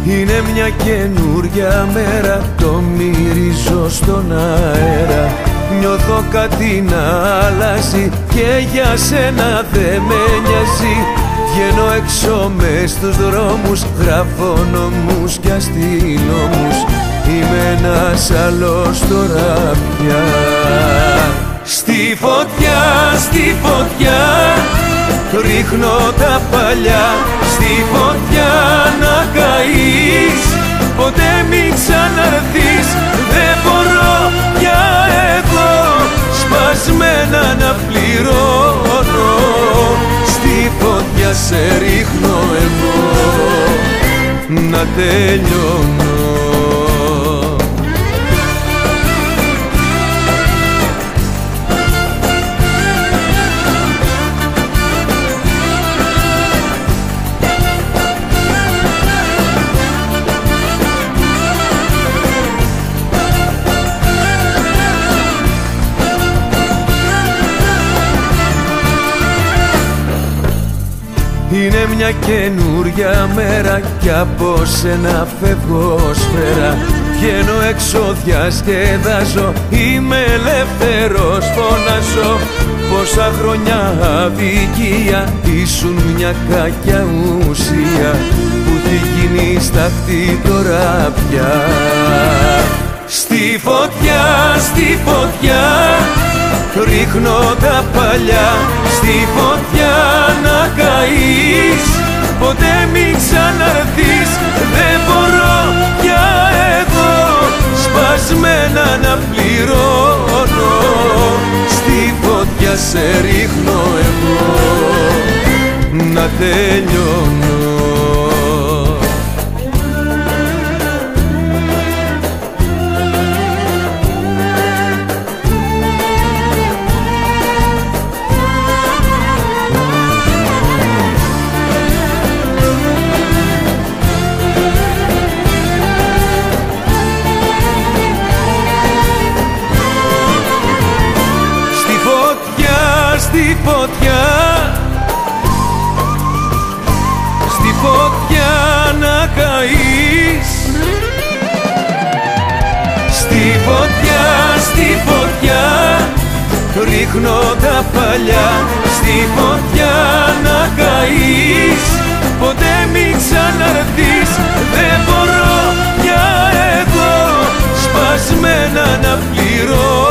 Είναι μια καινούρια μέρα, το μυρίζω στον αέρα. Νιώθω κάτι να αλλάζει και για σένα δεν με νοιάζει. Βγαίνω έξω μες στους δρόμους, γράφω νόμους κι αστυνόμους. Είμαι ένας άλλος τώρα πια. Στη φωτιά ρίχνω τα παλιά. Στη φωτιά να καείς, ποτέ μην ξαναρθείς. Δεν μπορώ πια εγώ σπασμένα να πληρώνω. Στη φωτιά σε ρίχνω εγώ να τελειώνω. Είναι μια καινούρια μέρα κι από σένα φεύγω σφαίρα. Βγαίνω έξω, διασκεδάζω, είμαι ελεύθερος, φωνάζω. Πόσα χρόνια αδικία, ήσουν μια κακιά ουσία που έχει γίνει σταχτή τώρα πια. Στη φωτιά ρίχνω τα παλιά. Στη φωτιά να καείς, ποτέ μην ξαναρθείς. Δεν μπορώ πια εγώ σπασμένα να πληρώνω. Στη φωτιά σε ρίχνω εγώ να τελειώνω. Στη φωτιά να καείς. Στη φωτιά ρίχνω τα παλιά. Στη φωτιά να καείς, ποτέ μην ξαναρθείς. Δεν μπορώ πια εγώ σπασμένα να πληρώνω.